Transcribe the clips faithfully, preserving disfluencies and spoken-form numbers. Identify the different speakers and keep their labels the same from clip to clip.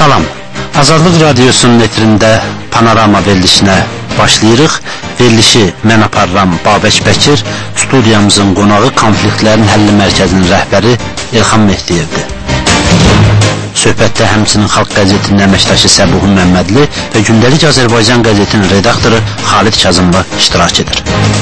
Speaker 1: Salam, Azadlıq Radiosunun etrində Panorama verilişinə başlayırıq. Verilişi mən aparıram Babək Bəkir, studiyamızın qonağı Konfliktlərin Həlli Mərkəzinin rəhbəri İlham Mehdiyevdir. Söhbətdə həmçinin Xalq qəzetinin əməkdaşı Səbuhun Məmmədli və Gündəlik Azərbaycan qəzetinin redaktoru Xalid Kazımlı iştirak edir.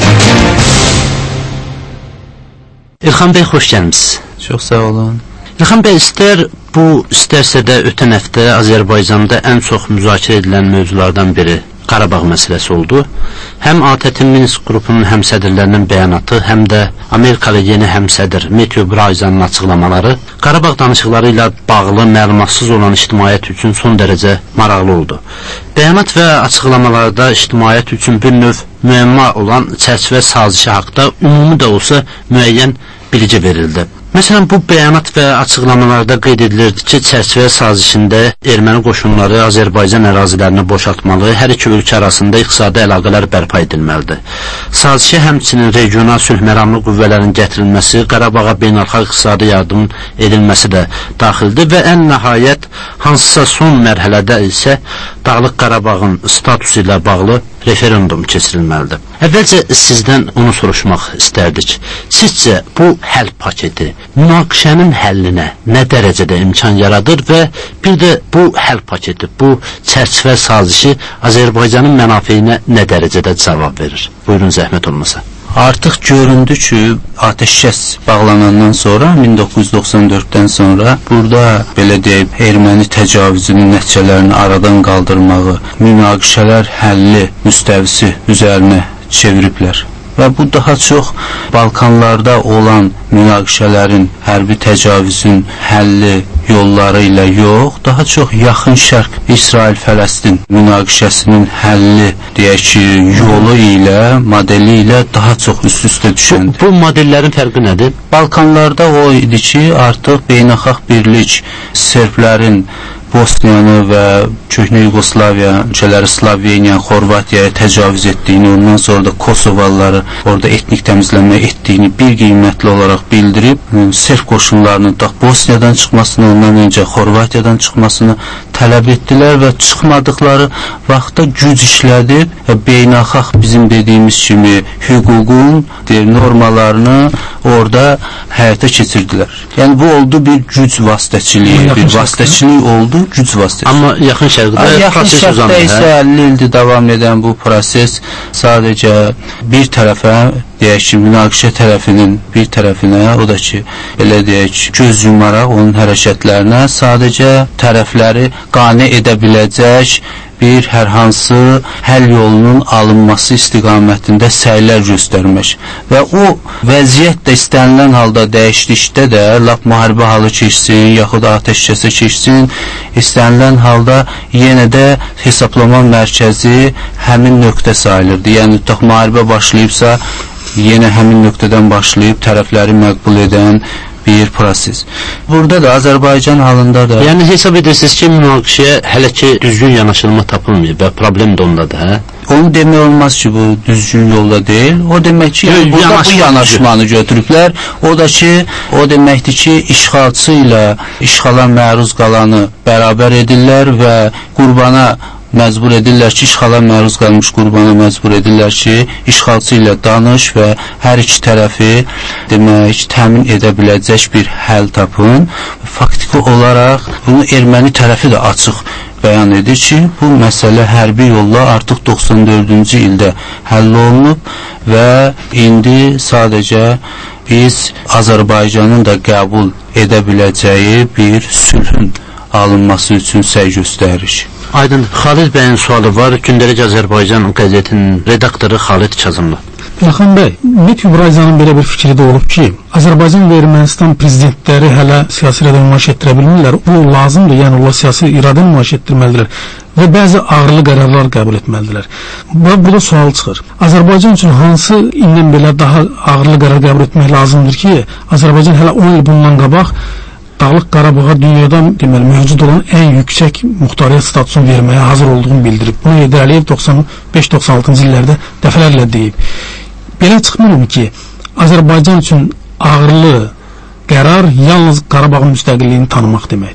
Speaker 1: İlham bəy, xoş gəlmişsiniz.
Speaker 2: Çox sağ olun.
Speaker 1: İlham bəy, istər bu, istərsə də ötən həftə Azərbaycanda ən çox müzakirə edilən mövzulardan biri Qarabağ məsələsi oldu. Həm A T T Minsk qrupunun həmsədrlərinin bəyanatı, həm də Amerikalı yeni həmsədr Matthew Bryzanın açıqlamaları Qarabağ danışıqları ilə bağlı məlumatsız olan ictimaiyyət üçün son dərəcə maraqlı oldu. Bəyanat və açıqlamalarda ictimaiyyət üçün bir növ müəmma olan çərçivə sazişi haqda ümumi də olsa müəyyən bilici verildi. Məsələn, bu bəyanat və açıqlamalarda qeyd edilirdi ki, çərçivə sazişində erməni qoşunları Azərbaycan ərazilərini boşaltmalı, hər iki ölkə arasında iqtisadi əlaqələr bərpa edilməlidir. Sazişə həmçinin regional sülh məramlı qüvvələrin gətirilməsi, Qarabağa beynəlxalq iqtisadi yardım edilməsi də daxildir və ən nəhayət hansısa son mərhələdə isə Dağlıq Qarabağın statusu ilə bağlı referendum keçirilməlidir. Əvvəlcə sizdən onu soruşmaq istərdik. Sizcə bu həll paketi münaqişənin həllinə nə dərəcədə imkan yaradır və bir də bu həll paketi, bu çərçivə sazişi Azərbaycanın mənafeyinə nə dərəcədə cavab verir? Buyurun, zəhmət olmasa.
Speaker 2: Artıq göründü ki, atəşkəs bağlanandan sonra, min doqquz yüz doxsan dörddən sonra burada, belə deyib, erməni təcavüzünün nəticələrini aradan qaldırmağı, münaqişələr həlli müstəvisi üzərinə çeviriblər. Və bu daha çox Balkanlarda olan münaqişələrin, hərbi təcavüzün həlli yolları ilə yox, daha çox yaxın şərq İsrail-Fələstin münaqişəsinin həlli, deyək ki, yolu ilə, modeli ilə daha çox üst-üstə düşəndir.
Speaker 1: Bu, bu modellərin fərqi nədir?
Speaker 2: Balkanlarda o idi ki, artıq beynəlxalq birlik Serblərin Bosniyanı və Köhnə Yugoslaviya ölkələri Sloveniya, Xorvatiyaya təcavüz etdiyini, ondan sonra da Kosovalıları orada etnik təmizlənmə etdiyini bir qiymətli olaraq bildirib, Serb qoşunlarının da Bosniyadan çıxmasını, ondan öncə Xorvatiyadan çıxmasını tələb etdilər və çıxmadıqları vaxtda güc işlədib və beynəlxalq bizim dediyimiz kimi hüququn normalarını orada həyata keçirdilər. Yəni bu oldu bir güc vasitəçiliyi, bir vasitəçilik oldu, güc vasitəçiliyi.
Speaker 1: Amma yaxın şərqdə
Speaker 2: yaxın şərqdə isə əlli ildir davam edən bu proses sadəcə bir tərəfə, deyək ki, münaqişə tərəfinin bir tərəfinə, o da ki, belə deyək, göz yumaraq onun hərəkətlərinə sadəcə tərəfləri qane edə biləcək bir hər hansı həll yolunun alınması istiqamətində səylər göstərmək. Və o vəziyyət də istənilən halda dəyişdikdə də, lap müharibə halı keçsin, yaxud atəşkəsə keçsin, istənilən halda yenə də hesablama mərkəzi həmin nöqtə sayılırdı. Yəni, tutaq müharibə başlayıbsa, yenə həmin nöqtədən başlayıb tərəfləri məqbul edən bir proses. Burada da Azərbaycan halında da...
Speaker 1: Yəni, hesab edirsiniz ki, münaqişəyə hələ ki düzgün yanaşılma tapılmıyor və problem də ondadır, hə?
Speaker 2: Onu demək olmaz ki, bu düzgün yolda deyil. O demək ki, yəni, burada bu yanaşmanı götürüblər. O da ki, o deməkdir ki, işğalçı ilə işğala məruz qalanı bərabər edirlər və qurbana məcbur edirlər ki, işğala məruz qalmış qurbana məcbur edirlər ki, işğalçı ilə danış və hər iki tərəfi demək, təmin edə biləcək bir həll tapın. Faktiki olaraq bunu erməni tərəfi də açıq bəyan edir ki, bu məsələ hərbi yolla artıq doxsan dördüncü ildə həll olunub və indi sadəcə biz Azərbaycanın da qəbul edə biləcəyi bir sülhün alınması üçün səy göstəririk.
Speaker 1: Aydın, Xalid bəyin sualı var. Gündəlik Azərbaycan qəzetinin redaktoru Xalid Kazımlı.
Speaker 3: İlham bəy, Matthew Bryzanın belə bir fikri də olub ki, Azərbaycan və Ermənistan prezidentləri hələ siyasi iradə nümayiş etdirə bilmirlər. Bu lazımdır, yəni onlar siyasi iradə nümayiş etdirməlidirlər və bəzi ağırlı qərarlar qəbul etməlidirlər. Və burada sual çıxır. Azərbaycan üçün hansı indən belə daha ağırlı qərar qəbul etmək lazımdır ki, Azərbaycan hələ on il bundan qabaq Dağlıq Qarabağa dünyada deməli mövcud olan ən yüksək muxtariyyət statusunu verməyə hazır olduğunu bildirib. Bunu Heydər Əliyev doxsan beş doxsan altıncı illərdə dəfələrlə deyib. Belə çıxmır ki, Azərbaycan üçün ağırlı qərar yalnız Qarabağın müstəqilliyini tanımaq deməkdir.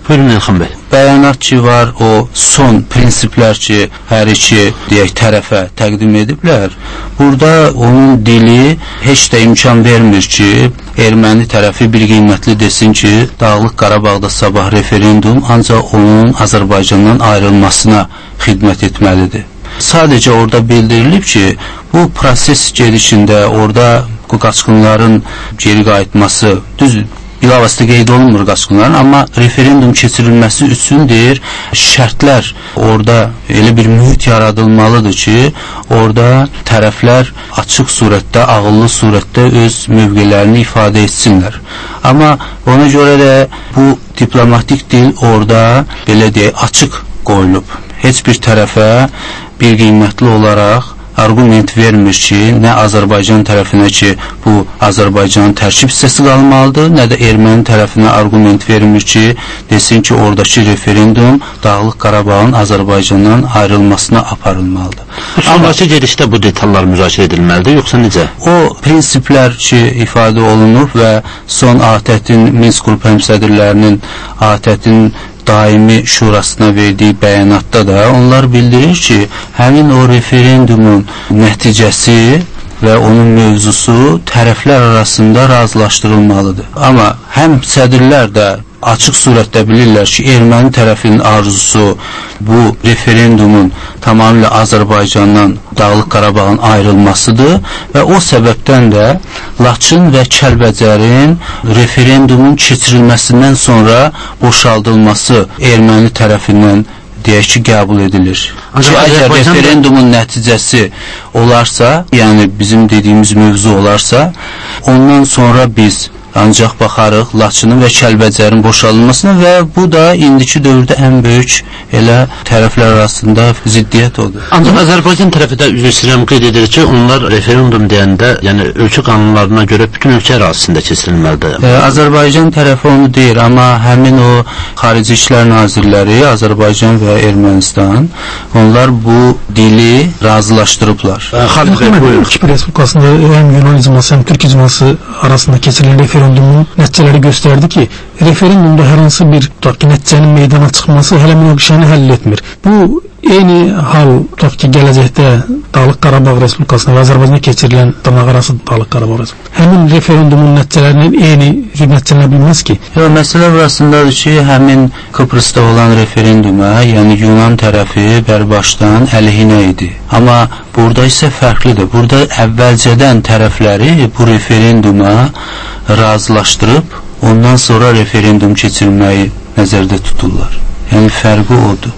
Speaker 1: Buyurun Elxan bəy.
Speaker 2: Bəyanat ki var, o son prinsiplər ki, hər iki deyək tərəfə təqdim ediblər. Burada onun dili heç də imkan vermir ki, erməni tərəfi bir qiymətli desin ki, Dağlıq Qarabağda sabah referendum ancaq onun Azərbaycandan ayrılmasına xidmət etməlidir. Sadəcə orada bildirilib ki, bu proses gedişində orada bu qaçqınların geri qayıtması, düz bilavasitə qeyd olunmur qaçqınların, amma referendum keçirilməsi üçün deyir, şərtlər orada elə bir mühit yaradılmalıdır ki, orada tərəflər açıq surətdə, ağıllı surətdə öz mövqelərini ifadə etsinlər. Amma ona görə də bu diplomatik dil orada belə deyək, açıq qoyulub. Heç bir tərəfə bir qiymətli olaraq argument vermir ki, nə Azərbaycan tərəfinə ki, bu Azərbaycanın tərkib hissəsi qalmalıdır, nə də erməni tərəfinə argument vermir ki, desin ki, oradakı referendum Dağlıq Qarabağın Azərbaycandan ayrılmasına aparılmalıdır.
Speaker 1: Sonraki gedişdə bu detallar müzakirə edilməlidir, yoxsa necə?
Speaker 2: O prinsiplər ki, ifadə olunub və son A T Ə-tin Minsk qrup həmsədrlərinin A T Ə-tin daimi şurasına verdiyi bəyanatda da onlar bildirir ki, həmin o referendumun nəticəsi və onun mövzusu tərəflər arasında razılaşdırılmalıdır. Amma həm sədrlər də açıq surətdə bilirlər ki, erməni tərəfinin arzusu bu referendumun tamamilə Azərbaycandan Dağlıq Qarabağın ayrılmasıdır və o səbəbdən də Laçın və Kəlbəcərin referendumun keçirilməsindən sonra boşaldılması erməni tərəfindən deyək ki, qəbul edilir. Ki, əgər referendumun nəticəsi olarsa, yəni bizim dediyimiz mövzu olarsa, ondan sonra biz ancaq baxarıq Laçının və Kəlbəcərin boşalınmasına və bu da indiki dövrdə ən böyük elə tərəflər arasında ziddiyyət odur.
Speaker 1: Ancaq Azərbaycan tərəfi də üzr istəyirəm qeyd edir ki, onlar referendum deyəndə, yəni ölkə qanunlarına görə bütün ölkə ərazisində keçirilməlidir.
Speaker 2: E, Azərbaycan tərəfi onu deyir, amma həmin o Xarici İşlər Nazirləri, Azərbaycan və Ermənistan, onlar bu dili razılaşdırıblar.
Speaker 3: Xalq bəy, buyurun. Kipr Respublikasında həm Yunan icması, həm Türk icması arasında keçirilən referendumun nəticələri göstərdi ki, referendumda hər hansı bir tutaq ki, nəticənin meydana çıxması hələ münaqişəni həll etmir. Bu eyni hal tutaq ki, gələcəkdə Dağlıq Qarabağ Respublikasında və Azərbaycanda keçirilən dırnaqarası Dağlıq Qarabağ Respublikasında həmin referendumun nəticələrinin eyni nəticələnə bilməz ki.
Speaker 2: Yox, məsələ burasındadır ki, həmin Kıbrısda olan referenduma, yəni Yunan tərəfi bərbaşdan əleyhinə idi. Amma burada isə fərqlidir. Burada əvvəlcədən tərəfləri bu referenduma razılaşdırıb, ondan sonra referendum keçirməyi nəzərdə tuturlar. Yəni fərqi odur.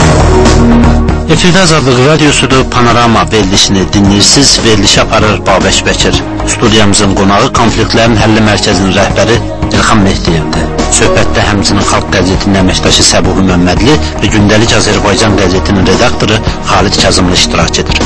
Speaker 1: Efirdə Azadlıq Radiosudur, Panorama verilişini dinləyirsiniz. Verilişi aparır Babək Bəkir. Studiyamızın qonağı Konfliktlərin Həlli Mərkəzinin rəhbəri İlxan Mehdiyevdir. Söhbətdə həmçinin Xalq qəzetinin əməkdaşı Səbuhi Məmmədli və Gündəlik Azərbaycan qəzetinin redaktoru Xalid Kazımlı iştirak edir.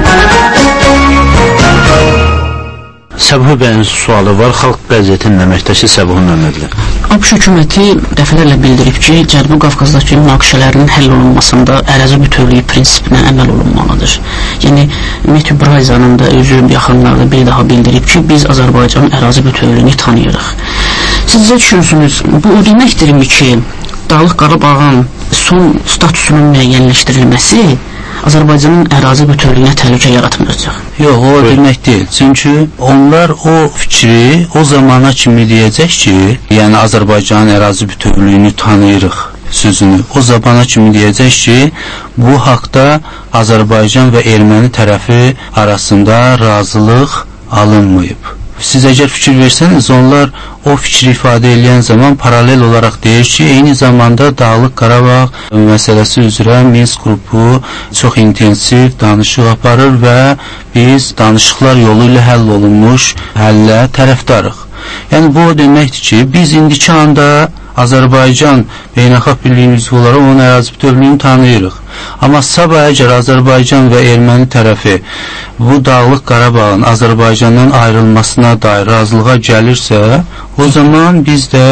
Speaker 1: Səbuhi bəyin sualı var, Xalq qəzetinin əməkdaşı Səbuhi Məmmədli.
Speaker 4: ABŞ hökuməti dəfələrlə bildirib ki, Cənubi Qafqazdakı münaqişələrin həll olunmasında ərazi bütövlüyü prinsipinə əməl olunmalıdır. Yəni, Matthew Bryzanın da özü yaxınlarda bir daha bildirib ki, biz Azərbaycanın ərazi bütövlüyünü tanıyırıq. Siz necə düşünürsünüz? Bu o deməkdirmi ki, Dağlıq Qarabağın son statusunun müəyyənləşdirilməsi Azərbaycanın ərazi bütövlüyünə təhlükə yaratmayacaq?
Speaker 2: Yox, o demək deyil. Çünki onlar o fikri o zamana kimi deyəcək ki, yəni Azərbaycanın ərazi bütövlüyünü tanıyırıq sözünü. O zamana kimi deyəcək ki, bu haqda Azərbaycan və erməni tərəfi arasında razılıq alınmayıb. Siz əgər fikir versəniz, onlar o fikri ifadə edən zaman paralel olaraq deyir ki, eyni zamanda Dağlıq Qarabağ məsələsi üzrə Minsk qrupu çox intensiv danışıq aparır və biz danışıqlar yolu ilə həll olunmuş həllə tərəfdarıq. Yəni, bu o deməkdir ki, biz indiki anda Azərbaycan beynəlxalq birliyin üzvü olaraq onun ərazi bütövlüyünü tanıyırıq. Amma sabah əgər Azərbaycan və erməni tərəfi bu Dağlıq Qarabağın Azərbaycandan ayrılmasına dair razılığa gəlirsə, o zaman biz də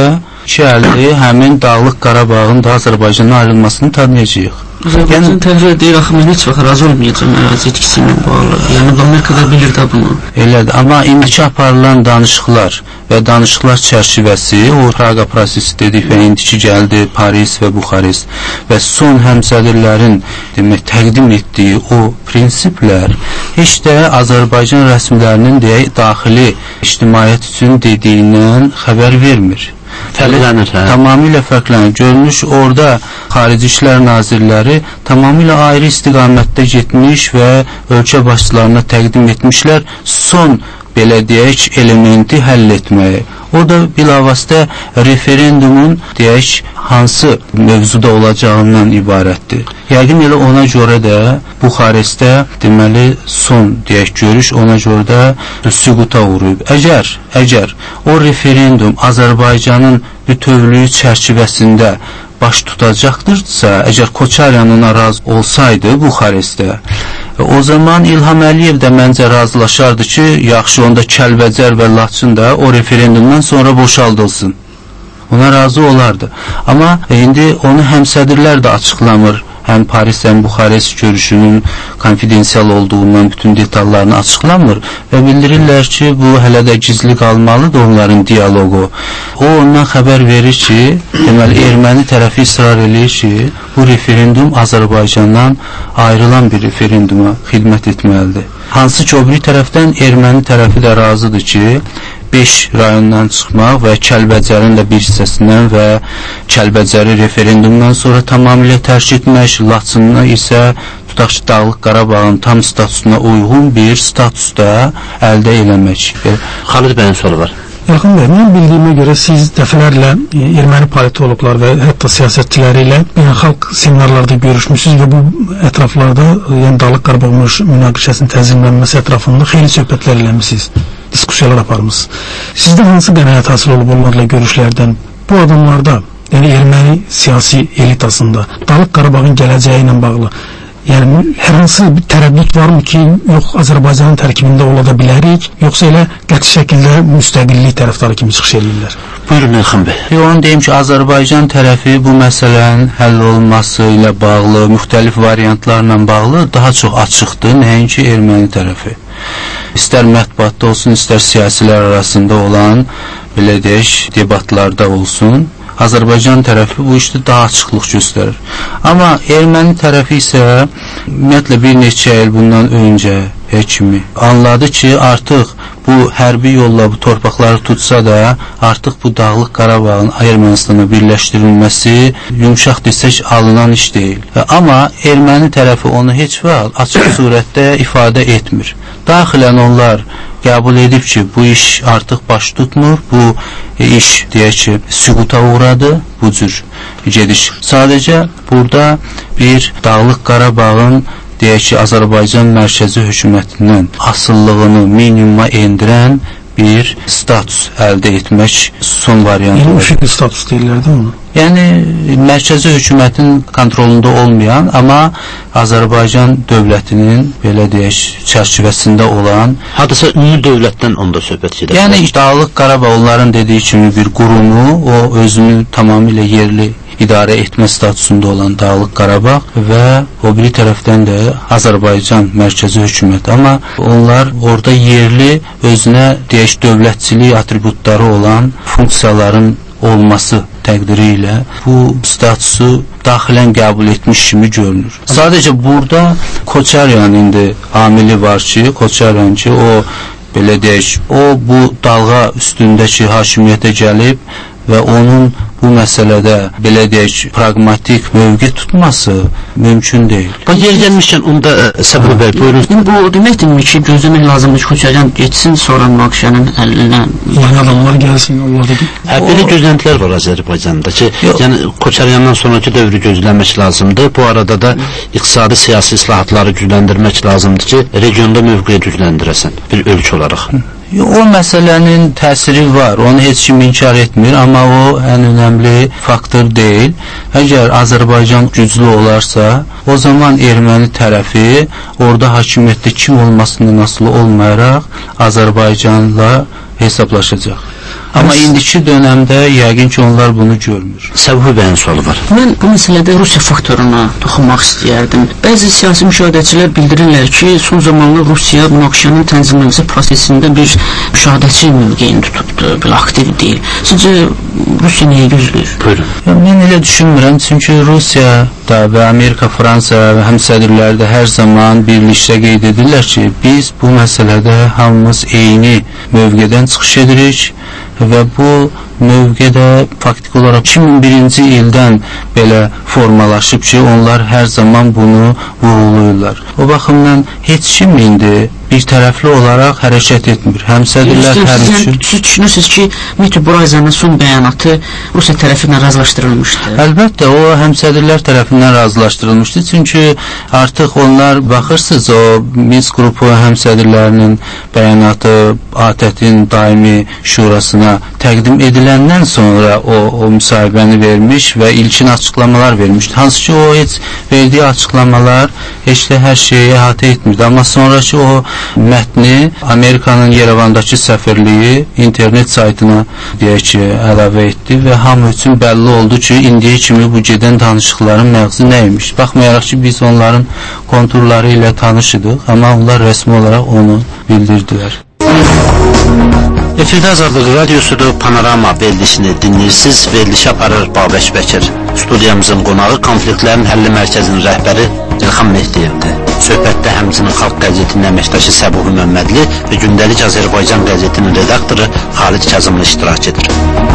Speaker 2: iki əlli həmin Dağlıq Qarabağın da Azərbaycandan ayrılmasını tanıyacağıq.
Speaker 4: Azərbaycan təhlil deyir, axı mən heç vaxt razı olmayacağım ərazi itkisi ilə bağlı. Yəni, Amerika da bilir də bunu.
Speaker 2: Elədir, amma indiki aparılan danışıqlar və danışıqlar çərçivəsi, o Praqa prosesi dedik və indiki gəldi Paris və Buxarest və son həmsədrlərin demək, təqdim etdiyi o prinsiplər heç də Azərbaycan rəsmilərinin deyək, daxili ictimaiyyət üçün dediyindən xəbər vermir.
Speaker 1: Fərqlənir, hə?
Speaker 2: Tamamilə fərqlənir. Görünüş orada Xarici İşlər Nazirləri tamamilə ayrı istiqamətdə getmiş və ölkə başçılarına təqdim etmişlər son, belə deyək, elementi həll etməyi. O da bilavasitə referendumun, deyək, hansı mövzuda olacağından ibarətdir. Yəqin elə ona görə də Buxarestdə deməli son, deyək, görüş ona görə də süquta uğrayıb. Əgər, əgər o referendum Azərbaycanın bütövlüyü çərçivəsində baş tutacaqdırsa, əgər Koçaryan ona razı olsaydı Buxarestdə, o zaman İlham Əliyev də məncə razılaşardı ki, yaxşı onda Kəlbəcər və Laçın da o referendumdan sonra boşaldılsın. Ona razı olardı. Amma indi onu həmsədrlər də açıqlamır. Həm Paris, həm Buxarest görüşünün konfidensial olduğundan bütün detallarını açıqlamır və bildirirlər ki, bu hələ də gizli qalmalıdır onların dialogu. O ondan xəbər verir ki, deməli, erməni tərəfi israr edir ki, bu referendum Azərbaycandan ayrılan bir referenduma xidmət etməlidir. Hansı ki, o biri tərəfdən erməni tərəfi də razıdır ki, beş rayondan çıxmaq və Kəlbəcərin də bir hissəsindən və Kəlbəcəri referendumdan sonra tamamilə tərk etmək, Laçınına isə tutaq ki, Dağlıq Qarabağın tam statusuna uyğun bir statusda əldə eləmək.
Speaker 1: Xalid bəyin soru var.
Speaker 3: Yaxın bəy, mən bildiyimə görə siz dəfələrlə erməni politologlar və hətta siyasətçiləri ilə beynəlxalq seminarlarda görüşmüşsünüz və bu ətraflarda, yəni Dağlıq Qarabağ münaqişəsinin tənzimlənməsi ətrafında xeyli söhbətlər eləmişsiniz, diskusiyalar aparmışsınız. Sizdə hansı qənaət hasil olub onlarla görüşlərdən? Bu adamlarda, yəni erməni siyasi elitasında Dağlıq Qarabağın gələcəyi ilə bağlı, yəni hər hansı bir tərəddüd varmı ki, yox Azərbaycanın tərkibində ola da bilərik, yoxsa elə qəti şəkildə müstəqillik tərəfdarı kimi çıxış edirlər?
Speaker 1: Buyurun Elxan bəy.
Speaker 2: Onu deyim ki, Azərbaycan tərəfi bu məsələnin həll olunması ilə bağlı, müxtəlif variantlarla bağlı daha çox açıqdır, nəinki erməni tərəfi. İstər mətbuatda olsun, istər siyasilər arasında olan, belə deyək, debatlarda olsun, Azərbaycan tərəfi bu işdə daha açıqlıq göstərir. Amma erməni tərəfi isə ümumiyyətlə bir neçə il bundan öncə kimi anladı ki, artıq bu hərbi yolla bu torpaqları tutsa da, artıq bu Dağlıq Qarabağın Ermənistana birləşdirilməsi yumşaq desək alınan iş deyil. Amma erməni tərəfi onu heç vaxt açıq surətdə ifadə etmir. Daxilən onlar qəbul edib ki, bu iş artıq baş tutmur, bu iş deyək ki, süquta uğradı, bu cür gediş. Sadəcə burada bir Dağlıq Qarabağın deyək ki, Azərbaycan mərkəzi hökumətindən asıllığını minimuma endirən bir status əldə etmək son variantı.
Speaker 3: Yəni, üşüqlü status deyirlər də onu?
Speaker 2: Yəni, mərkəzi hökumətin kontrolunda olmayan, amma Azərbaycan dövlətinin, belə deyək, çərçivəsində olan...
Speaker 1: Hadisa ümumi dövlətdən onda söhbət gedir.
Speaker 2: Yəni, Dağlıq Qarabağ onların dediyi kimi bir qurumu, o özünü tamamilə yerli idarə etmə statusunda olan Dağlıq Qarabağ və o biri tərəfdən də Azərbaycan mərkəzi hökuməti. Amma onlar orada yerli, özünə deyək, dövlətçilik atributları olan funksiyaların olması təqdiri ilə bu statusu daxilən qəbul etmiş kimi görünür. Sadəcə burada Koçaryan indi amili var ki, Koçaryan ki, o belə deyək, o bu dalğa üstündəki hakimiyyətə gəlib və onun bu məsələdə, belə deyək, pragmatik mövqe tutması mümkün deyil.
Speaker 1: Bax, yer gəlmişkən, onda Səbri bəy, buyurun.
Speaker 4: Bu deməkdirmi ki, gözləmək lazımdır ki, Koçaryan geçsin, sonra münaqişənin həllinə...
Speaker 3: Yəni, adamlar gəlsin, onlar da...
Speaker 1: Hə, belə gözləntilər var Azərbaycanda ki, yəni, Koçaryandan sonraki dövrü gözləmək lazımdır. Bu arada da iqtisadi siyasi islahatları gücləndirmək lazımdır ki, regionda mövqeyi gücləndirəsən bir ölkə olaraq.
Speaker 2: O məsələnin təsiri var, onu heç kim inkar etmir, amma o ən önəmli faktor deyil. Əgər Azərbaycan güclü olarsa, o zaman erməni tərəfi orada hakimiyyətdə kim olmasından asılı olmayaraq Azərbaycanla hesablaşacaq. Amma indiki dönəmdə yəqin ki, onlar bunu görmür.
Speaker 1: Səbuhi bəyin sualı var.
Speaker 4: Mən bu məsələdə Rusiya faktoruna toxunmaq istəyərdim. Bəzi siyasi müşahidəçilər bildirirlər ki, son zamanlar Rusiya münaqişənin tənzimləməsi prosesində bir müşahidəçi mövqeyini tutubdur, belə aktiv deyil. Sizcə Rusiya niyə gözləyir?
Speaker 1: Buyurun.
Speaker 2: Ya, mən elə düşünmürəm, çünki Rusiya da və Amerika, Fransa və həmsədrləri də hər zaman birlikdə qeyd edirlər ki, biz bu məsələdə hamımız eyni mövqedən çıxış edirik və bu mövqedə faktik olaraq iki min birinci ildən belə formalaşıb ki, onlar hər zaman bunu vurğulayırlar. O baxımdan heç kim indi bir tərəfli olaraq hərəkət etmir. Həmsədrlər hər üçün...
Speaker 4: Siz düşünürsünüz ki, Metro Borazanın son bəyanatı Rusiya tərəfindən razılaşdırılmışdır?
Speaker 2: Əlbəttə, o həmsədrlər tərəfindən razılaşdırılmışdır. Çünki artıq onlar, baxırsınız, o Minsk qrupu həmsədrlərinin bəyanatı A T Ə-in daimi şurasına təqdim ediləndən sonra o, o müsahibəni vermiş və ilkin açıqlamalar vermişdi. Hansı ki, o heç verdiyi açıqlamalar heç də hər şeyi əhatə etmirdi. Amma sonraki o mətni Amerikanın Yerevandakı səfirliyi internet saytına deyək ki, əlavə etdi və hamı üçün bəlli oldu ki, indiyə kimi bu gedən danışıqların məğzi nəymiş. Baxmayaraq ki, biz onların konturları ilə tanışydıq, amma onlar rəsmi olaraq onu bildirdilər.
Speaker 1: Efirdə Azadlıq Radiosudur, Panorama verilişini dinləyirsiniz. Verilişi aparır Babək Bəkir. Studiyamızın qonağı konfliktlərin həlli mərkəzinin rəhbəri İlham Mehdiyevdir. Söhbətdə həmçinin Xalq qəzetinin əməkdaşı Səbuhi Məmmədli və gündəlik Azərbaycan qəzetinin redaktoru Xalid Kazımlı iştirak edir.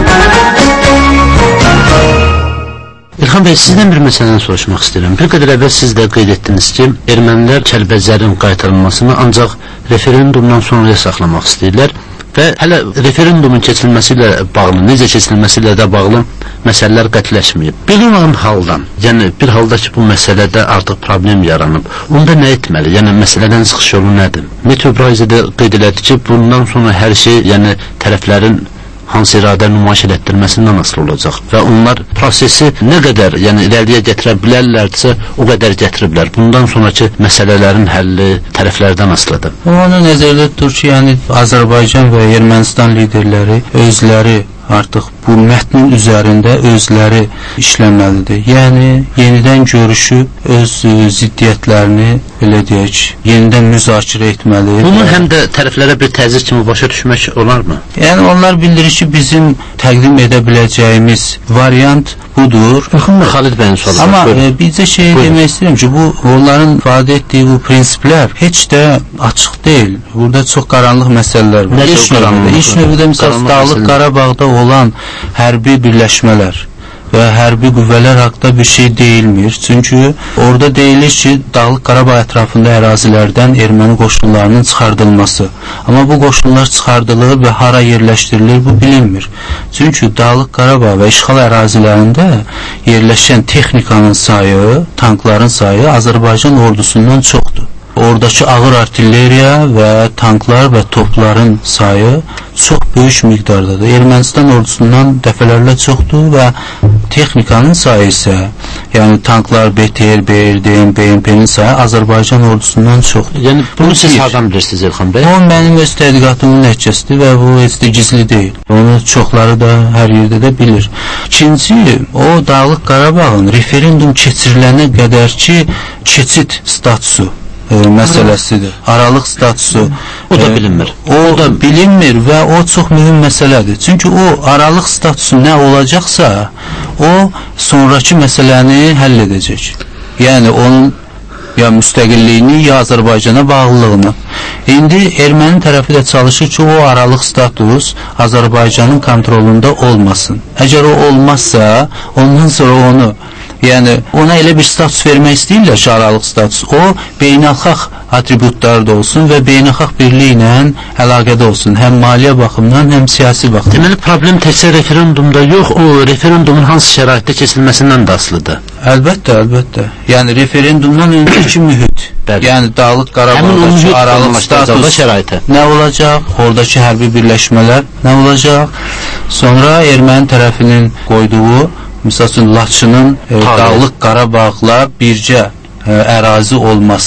Speaker 1: İlham bəy, sizdən bir məsələni soruşmaq istəyirəm. Bir qədər əvvəl siz də qeyd etdiniz ki, ermənilər Kəlbəzərin qaytarılmasını ancaq referendumdan sonraya saxlamaq istəyirlər və hələ referendumun keçirilməsi ilə bağlı, necə keçirilməsi ilə də bağlı məsələlər qətiləşməyib. Belə olan haldan, yəni bir halda ki, bu məsələdə artıq problem yaranıb, onda nə etməli? Yəni məsələdən çıxış yolu nədir? Metro Borazan'da qeyd elədi ki, bundan sonra hər şey, yəni tərəflərin hansı iradə nümayiş etdirməsindən asılı olacaq və onlar prosesi nə qədər, yəni irəliyə gətirə bilərlərsə, o qədər gətiriblər. Bundan sonraki məsələlərin həlli tərəflərdən asılıdır.
Speaker 2: Onu nəzərdə tutur ki, yəni Azərbaycan və Ermənistan liderləri özləri artıq bu mətnin üzərində özləri işləməlidir. Yəni, yenidən görüşüb öz ziddiyyətlərini, belə deyək, yenidən müzakirə etməli.
Speaker 1: Bunu həm də tərəflərə bir təzyiq kimi başa düşmək olarmı?
Speaker 2: Yəni, onlar bildirir ki, bizim təqdim edə biləcəyimiz variant budur.
Speaker 1: Xalid bəyin sualı.
Speaker 2: Amma e, bizə şey Buyurun. demək istəyirəm ki, bu onların ifadə etdiyi bu prinsiplər heç də açıq deyil. Burada çox qaranlıq məsələlər var. İlk növbədə, ilk növbədə misal Dağlıq Qarabağda olan hərbi birləşmələr və hərbi qüvvələr haqqında bir şey deyilmir. Çünki orada deyilir ki, Dağlıq Qarabağ ətrafında ərazilərdən erməni qoşunlarının çıxardılması. Amma bu qoşunlar çıxardılır və hara yerləşdirilir, bu bilinmir. Çünki Dağlıq Qarabağ və işğal ərazilərində yerləşən texnikanın sayı, tankların sayı Azərbaycan ordusundan çoxdur. Oradakı ağır artilleriya və tanklar və topların sayı çox böyük miqdardadır. Ermənistan ordusundan dəfələrlə çoxdur və texnikanın sayı isə, yəni tanklar, B T R, B R D, B M P-nin sayı Azərbaycan ordusundan çoxdur.
Speaker 1: Yəni bunu siz hardan bilirsiniz İlham bəy?
Speaker 2: O mənim öz tədqiqatımın nəticəsidir və bu heç də gizli deyil. Onu çoxları da hər yerdə də bilir. İkinci, o Dağlıq Qarabağın referendum keçirilənə qədər ki, keçid statusu E, məsələsidir. Aralıq statusu
Speaker 1: o da bilinmir.
Speaker 2: E, o, o da bilinmir və o çox mühüm məsələdir. Çünki o aralıq statusu nə olacaqsa, o sonraki məsələni həll edəcək. Yəni onun ya müstəqilliyini, ya Azərbaycana bağlılığını. İndi erməni tərəfi də çalışır ki, o aralıq status Azərbaycanın kontrolunda olmasın. Əgər o olmazsa, ondan sonra onu yəni ona elə bir status vermək istəyirlər ki, aralıq status. O, beynəlxalq atributlarda olsun və beynəlxalq birliyi ilə əlaqədə olsun. Həm maliyyə baxımından, həm siyasi baxımdan.
Speaker 1: Deməli, problem təkcə referendumda yox, o referendumun hansı şəraitdə keçilməsindən də asılıdır.
Speaker 2: Əlbəttə, əlbəttə. Yəni, referendumdan öncəki mühit. Yəni, Dağlıq Qarabağdakı aralıq status nə olacaq? Oradakı hərbi birləşmələr nə olacaq? Sonra erməni tərəfinin qoyduğu misal üçün Laçının e, Dağlıq Qarabağla bircə e, ərazi olması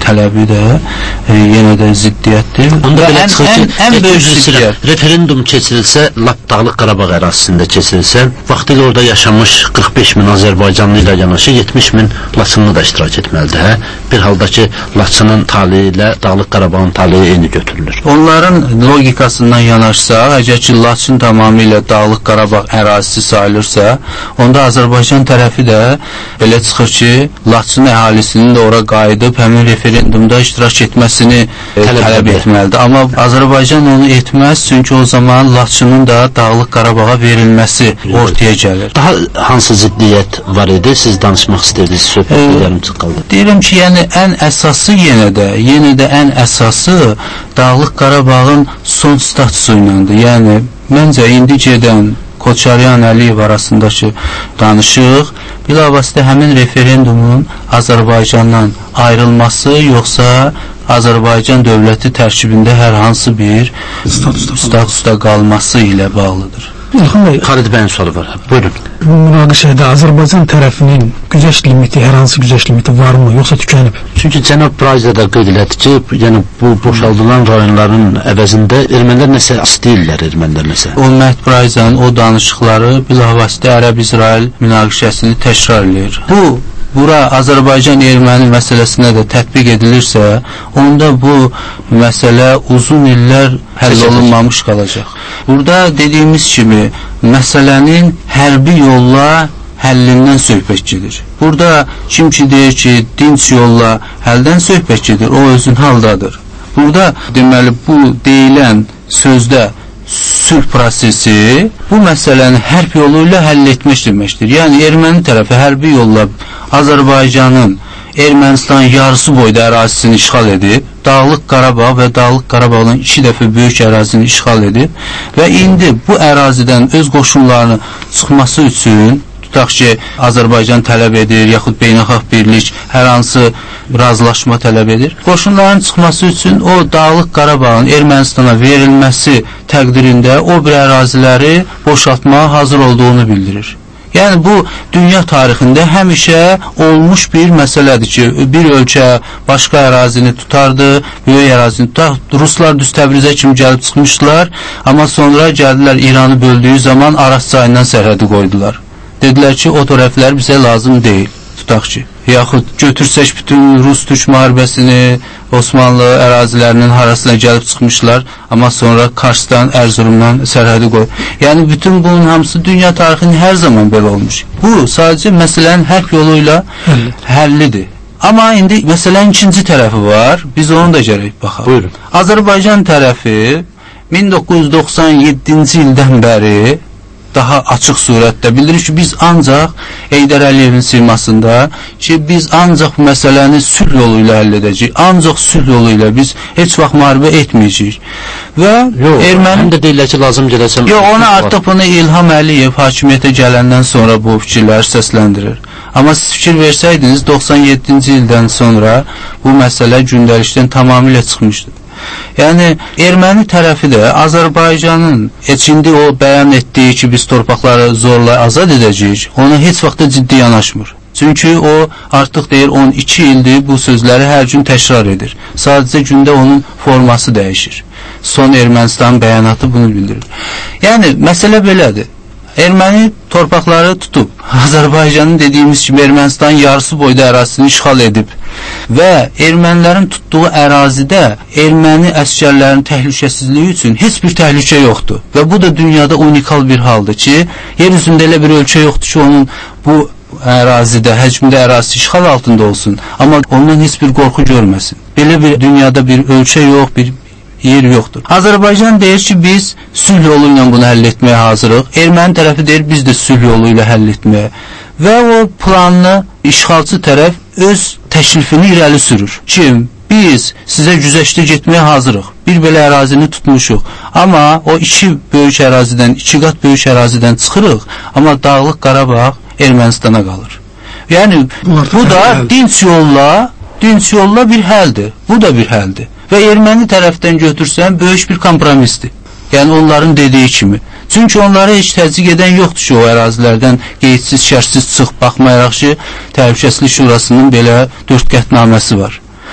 Speaker 2: tələbi də e, yenə də ziddiyyətdir.
Speaker 1: Onda belə çıxır ki,
Speaker 2: ən, ən böyük ziddiyyət
Speaker 1: referendum keçirilsə, lap Dağlıq Qarabağ ərazisində keçirilsə, vaxtilə orada yaşamış qırx beş min Azərbaycanlı ilə yanaşı yetmiş min Laçınlı da iştirak etməlidir. Hə? Bir halda ki, Laçının taleyi ilə Dağlıq Qarabağın taleyi eyni götürülür.
Speaker 2: Onların logikasından yanaşsaq, əgər ki, Laçın tamamilə Dağlıq Qarabağ ərazisi sayılırsa, onda Azərbaycan tərəfi də belə çıxır ki, Laçın əhalisinin də ora qayıdıb həmin referendumda iştirak etməsini e, tələb, tələb etməlidir. Amma Azərbaycan onu etməz, çünki o zaman Laçının da Dağlıq Qarabağa verilməsi ortaya gəlir.
Speaker 1: Daha hansı ziddiyyət var idi? Siz danışmaq istədiniz, söhbət yarım çıxaldı.
Speaker 2: Deyirəm ki, yəni ən əsası yenə də, yenə də ən əsası Dağlıq Qarabağın son statusu ilədir. Yəni, məncə indi gedən Koçaryan Əliyev arasındakı danışıq bilavasitə həmin referendumun Azərbaycandan ayrılması, yoxsa Azərbaycan dövləti tərkibində hər hansı bir statusda, statusda qalması ilə bağlıdır.
Speaker 3: İlham bəy,
Speaker 1: Xalid bəyin sualı var. Buyurun.
Speaker 3: Bu münaqişədə Azərbaycan tərəfinin güzəş limiti, hər hansı güzəş limiti varmı, yoxsa tükənib?
Speaker 1: Çünki cənab Brayza da qeyd elədi ki, yəni bu boşaldılan rayonların əvəzində ermənilər nəsə istəyirlər, ermənilər nəsə.
Speaker 2: O Məhd Brayzanın o danışıqları bilavasitə Ərəb-İsrail münaqişəsini təkrar edir. Bu bura Azərbaycan-Erməni məsələsinə də tətbiq edilirsə, onda bu məsələ uzun illər həll olunmamış qalacaq. Burada dediyimiz kimi, məsələnin hərbi yolla həllindən söhbət gedir. Burada kim ki deyir ki, dinç yolla həldən söhbət gedir, o özün haldadır. Burada deməli, bu deyilən sözdə sülh prosesi bu məsələni hərb yolu ilə həll etmək deməkdir. Yəni, erməni tərəfi hərbi yolla Azərbaycanın Ermənistan yarısı boyda ərazisini işğal edib, Dağlıq Qarabağ və Dağlıq Qarabağdan iki dəfə böyük ərazini işğal edib və indi bu ərazidən öz qoşunlarını çıxması üçün, tutaq ki, Azərbaycan tələb edir, yaxud beynəlxalq birlik hər hansı razılaşma tələb edir. Qoşunların çıxması üçün o Dağlıq Qarabağın Ermənistana verilməsi təqdirində o bir əraziləri boşaltmağa hazır olduğunu bildirir. Yəni, bu, dünya tarixində həmişə olmuş bir məsələdir ki, bir ölkə başqa ərazini tutardı, böyük ərazini tutar. Ruslar düz Təbrizə kimi gəlib çıxmışdılar, amma sonra gəldilər İranı böldüyü zaman Aras çayından sərhədi qoydular. Dedilər ki, o tərəflər bizə lazım deyil, tutaq ki. Yaxud götürsək bütün Rus-Türk müharibəsini, Osmanlı ərazilərinin harasına gəlib çıxmışlar, amma sonra Karsdan, Ərzurumdan sərhədi qoy. Yəni, bütün bunun hamısı dünya tarixinin hər zaman belə olmuş. Bu, sadəcə məsələnin hərb yolu ilə həllidir. Amma indi məsələnin ikinci tərəfi var, biz onu da gərək baxaq.
Speaker 1: Buyurun.
Speaker 2: Azərbaycan tərəfi min doqquz yüz doxsan yeddinci ildən bəri daha açıq surətdə bildirir ki, biz ancaq Heydər Əliyevin simasında ki, biz ancaq bu məsələni sülh yolu ilə həll edəcəyik. Ancaq sülh yolu ilə biz heç vaxt müharibə etməyəcəyik. Və
Speaker 1: yox,
Speaker 2: erməni...
Speaker 1: həm də deyirlər ki, lazım gələcəm...
Speaker 2: Yox, ona artıq bunu İlham Əliyev hakimiyyətə gələndən sonra bu fikirləri səsləndirir. Amma siz fikir versəydiniz, doxsan yeddinci ildən sonra bu məsələ gündəlikdən tamamilə çıxmışdır. Yəni, erməni tərəfi də Azərbaycanın içində o bəyan etdiyi ki, biz torpaqları zorla azad edəcəyik, ona heç vaxtda ciddi yanaşmır. Çünki o artıq deyir, on iki ildir bu sözləri hər gün təkrar edir. Sadəcə gündə onun forması dəyişir. Son Ermənistan bəyanatı bunu bildirir. Yəni, məsələ belədir. Erməni torpaqları tutub, Azərbaycanın dediyimiz kimi Ermənistan yarısı boyda ərazisini işğal edib və ermənilərin tutduğu ərazidə erməni əskərlərin təhlükəsizliyi üçün heç bir təhlükə yoxdur. Və bu da dünyada unikal bir haldır ki, yer üzündə elə bir ölkə yoxdur ki, onun bu ərazidə, həcmdə ərazisi işğal altında olsun, amma ondan heç bir qorxu görməsin. Belə bir dünyada bir ölkə yox, bir yer yoxdur. Azərbaycan deyir ki, biz sülh yolu ilə bunu həll etməyə hazırıq. Erməni tərəfi deyir, biz də sülh yolu ilə həll etməyə. Və o planını işğalçı tərəf öz təklifini irəli sürür. Kim? Biz sizə güzəştə getməyə hazırıq. Bir belə ərazini tutmuşuq. Amma o iki böyük ərazidən, iki qat böyük ərazidən çıxırıq. Amma Dağlıq Qarabağ Ermənistana qalır. Yəni, bu da dinç yolla, dinç yolla bir həldir. Bu da bir həldir. Və erməni tərəfdən götürsən, böyük bir kompromisdir. Yəni, onların dediyi kimi. Çünki onları heç təzyiq edən yoxdur ki, o ərazilərdən qeydsiz, şərtsiz çıx, baxmayaraq ki, Təhlükəsizlik Şurasının belə dörd qətnaməsi var.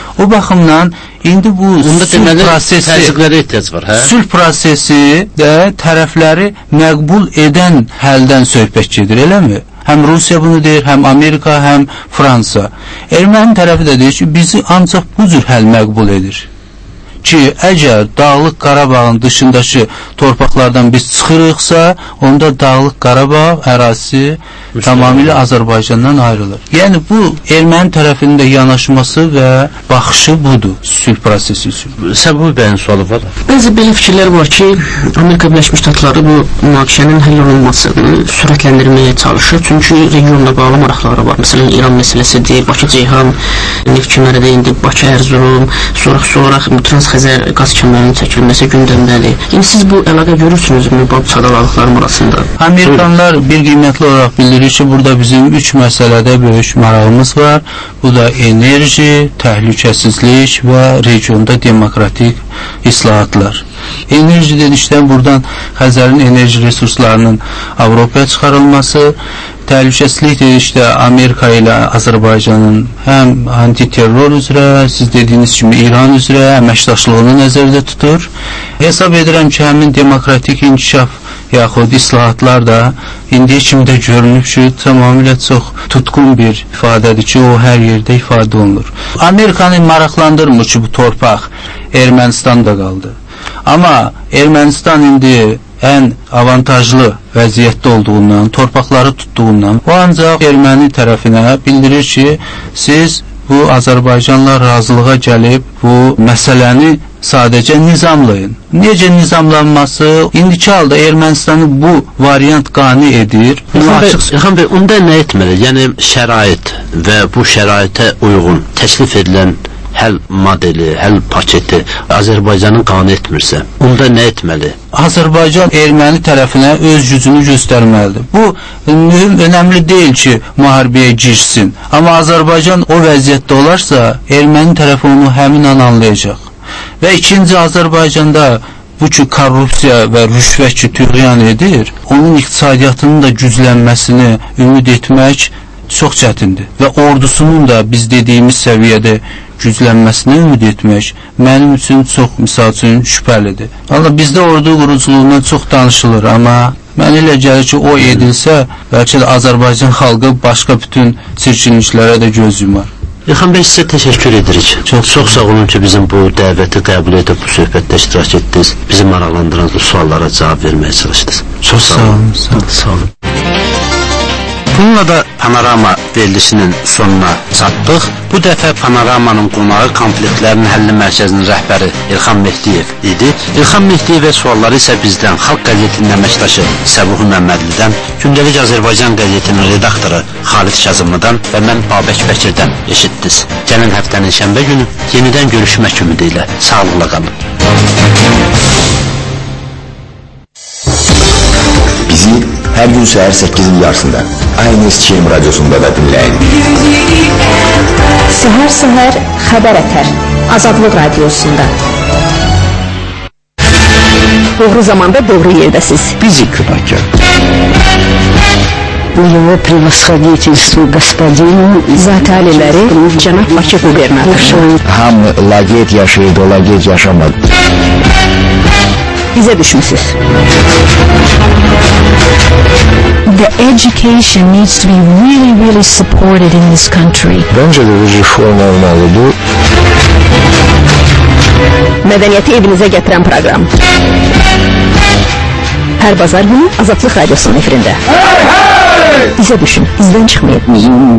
Speaker 2: O baxımdan indi bu
Speaker 1: Onda
Speaker 2: sülh prosesi
Speaker 1: təzyiqlərə ehtiyac var, hə?
Speaker 2: Sülh prosesi də tərəfləri məqbul edən həldən söhbət gedir, eləmi? Həm Rusiya bunu deyir, həm Amerika, həm Fransa. Erməni tərəfi də deyir ki, bizi ancaq bu cür həll məqbul edir. Ki, əgər Dağlıq Qarabağın dışındakı torpaqlardan biz çıxırıqsa, onda Dağlıq Qarabağ ərazisi Müslüman. Tamamilə Azərbaycandan ayrılır. Yəni, bu erməni tərəfinin də yanaşması və baxışı budur, sülh prosesi üçün.
Speaker 1: Səbəbi bəyin sualı var.
Speaker 4: Bəzi belə fikirlər var ki, Amerika Birləşmiş Ştatları bu münaqişənin həll olunmasını sürətləndirməyə çalışır. Çünki regionla bağlı maraqları var. Məsələn, İran məsələsidir, Bakı-Ceyhan neft kəməri indi Bakı-Ərzurum, sonra-sonra Trans-Xəzər qaz kəmərinin çəkilməsi gündəmdədir. Yəni, siz bu əlaqə görürsünüzmü bu sadalalıqlarım arasında?
Speaker 2: Amerikanlar bir qiymətli olaraq bildirir ki, burada bizim üç məsələdə böyük marağımız var. Bu da enerji, təhlükəsizlik və regionda demokratik islahatlar. Enerji dedikdən buradan Xəzərin enerji resurslarının Avropaya çıxarılması, təhlükəsizlik dedikdə Amerika ilə Azərbaycanın həm antiterror üzrə, siz dediyiniz kimi İran üzrə əməkdaşlığını nəzərdə tutur. Hesab edirəm ki, həmin demokratik inkişaf yaxud islahatlar da indiyə kimi də görünüb ki, tamamilə çox tutqun bir ifadədir ki, o hər yerdə ifadə olunur. Amerikanı maraqlandırmır ki, bu torpaq Ermənistanda qaldı. Amma Ermənistan indi ən avantajlı vəziyyətdə olduğundan, torpaqları tutduğundan, o ancaq erməni tərəfinə bildirir ki, siz bu Azərbaycanla razılığa gəlib bu məsələni sadəcə nizamlayın. Necə nizamlanması indiki halda Ermənistanı bu variant qane edir.
Speaker 1: Yaxın Bey, onda nə etməli? Yəni şərait və bu şəraitə uyğun təklif edilən həll modeli, həll paketi Azərbaycanın qane etmirsə, onda nə etməli?
Speaker 2: Azərbaycan erməni tərəfinə öz gücünü göstərməlidir. Bu, mühüm, önəmli deyil ki, müharibəyə girsin. Amma Azərbaycan o vəziyyətdə olarsa, erməni tərəfi onu həmin an anlayacaq. Və ikinci, Azərbaycanda bu ki, korrupsiya və rüşvət ki, tüğyan edir, onun iqtisadiyyatının da güclənməsini ümid etmək çox çətindir. Və ordusunun da biz dediyimiz səviyyədə güclənməsinə ümid etmək mənim üçün çox, misal üçün, şübhəlidir. Allah, bizdə ordu quruculuğundan çox danışılır, amma mən elə gəlir ki, o edilsə, bəlkə də Azərbaycan xalqı başqa bütün çirkinliklərə də göz yumar.
Speaker 1: İlxan Bey, sizə təşəkkür edirik. Çox, çox sağ olun ki, bizim bu dəvəti qəbul edib bu söhbətdə iştirak etdiniz. Bizi maraqlandıran bu suallara cavab verməyə çalışdınız.
Speaker 2: Çox sağ olun. Sağ olun.
Speaker 1: Sağ olun. Bununla da Panorama verilişinin sonuna çatdıq. Bu dəfə Panoramanın qonağı konfliktlərin həlli mərkəzinin rəhbəri İlxan Mehdiyev idi. İlxan Mehdiyevə sualları isə bizdən, Xalq qəzetinin əməkdaşı Səbuhi Məmmədlidən, Gündəlik Azərbaycan qəzetinin redaktoru Xalid Kazımlıdan və mən Babək Bəkirdən eşitdiniz. Gələn həftənin şənbə günü yenidən görüşmək ümidi ilə sağlıqla qalın.
Speaker 5: Bizi hər gün səhər səkkizin yarısında Aynı İstişim Radyosunda da dinləyin.
Speaker 6: Səhər-səhər xəbər ətər Azadlıq Radyosunda. Doğru zamanda doğru yerdəsiz.
Speaker 5: Bizi Kütahya.
Speaker 6: Его превосходительству господину Zataliləri cənab Bakı qubernatoru.
Speaker 5: Hamı laqeyd yaşayıb, o laqeyd yaşamadı.
Speaker 6: Bizə düşmüsünüz. The education needs to be really, really supported in this country.
Speaker 5: Bence de bir reform olmalı bu.
Speaker 6: Mədəniyyəti evinizə gətirən proqram. Hər bazar günü Azadlıq Radyosunun efirində. Bizə düşün, izdən çıxmayın.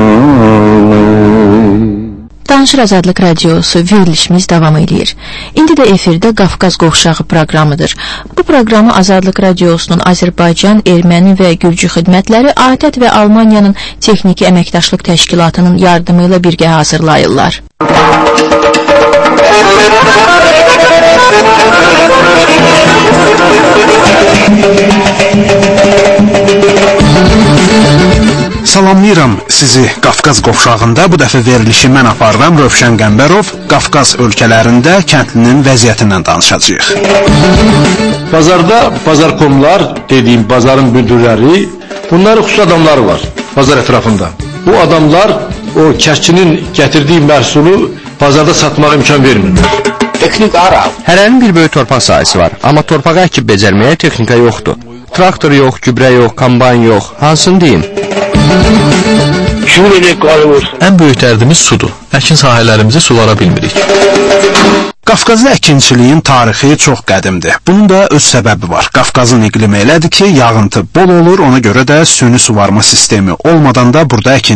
Speaker 7: Danışır Azadlıq Radiosu verilişimiz davam edir. İndi də efirdə Qafqaz Qovşağı proqramıdır. Bu proqramı Azadlıq Radiosunun Azərbaycan, Erməni və Gürcü xidmətləri ATƏT və Almaniyanın Texniki Əməkdaşlıq Təşkilatının yardımı ilə birgə hazırlayırlar.
Speaker 8: Salamlayıram sizi Qafqaz Qovşağında. Bu dəfə verilişi mən aparıram, Rövşən Qəmbərov. Qafqaz ölkələrində kəndlinin vəziyyətindən danışacağıq.
Speaker 9: Bazarda bazarkomlar dediyim bazarın müdürləri, bunların xüsusi adamları var bazar ətrafında. Bu adamlar o kəşçinin gətirdiyi məhsulu bazarda satmağa imkan vermirlər.
Speaker 5: Texnik araq.
Speaker 10: Hərənin bir böyük torpaq sahəsi var, amma torpağı əkib becərməyə texnika yoxdur. Traktor yox, gübrə yox, kombayn yox. Hansını deyim?
Speaker 11: Ən böyük dərdimiz sudur. Əkin sahələrimizi sulara bilmirik.
Speaker 8: Qafqazda əkinçiliyin tarixi çox qədimdir. Bunun da öz səbəbi var. Qafqazın iqlimi elədir ki, yağıntı bol olur, ona görə də süni suvarma sistemi olmadan da burada əkin